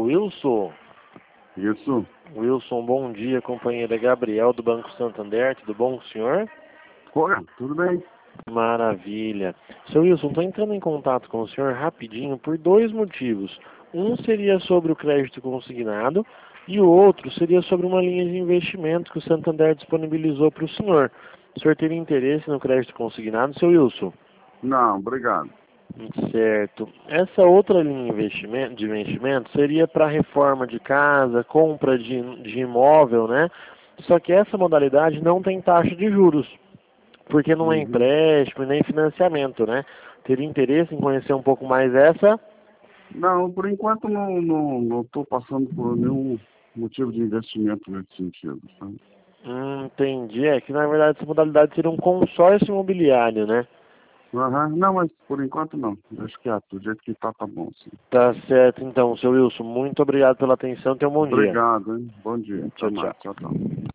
Wilson? Isso. Wilson, bom dia, companheira Gabriel do Banco Santander, tudo bom com o senhor? Oi, tudo bem? Maravilha. Seu Wilson, estou entrando em contato com o senhor rapidinho por dois motivos. Um seria sobre o crédito consignado e o outro seria sobre uma linha de investimento que o Santander disponibilizou para o senhor. O senhor teria interesse no crédito consignado, seu Wilson? Não, obrigado. Certo. Essa outra linha de investimento seria para reforma de casa, compra de imóvel, né? Só que essa modalidade não tem taxa de juros, porque não é empréstimo e nem financiamento, né? Teria interesse em conhecer um pouco mais essa? Não, por enquanto não estou passando por nenhum motivo de investimento nesse sentido, sabe? Entendi. É que na verdade essa modalidade seria um consórcio imobiliário, né? Não, mas por enquanto não. Deixa quieto, do jeito que tá bom, sim. Tá certo então, seu Wilson. Muito obrigado pela atenção. Tenha um bom dia. Obrigado, hein? Bom dia. Tchau, Até mais. tchau. Tchau, tchau.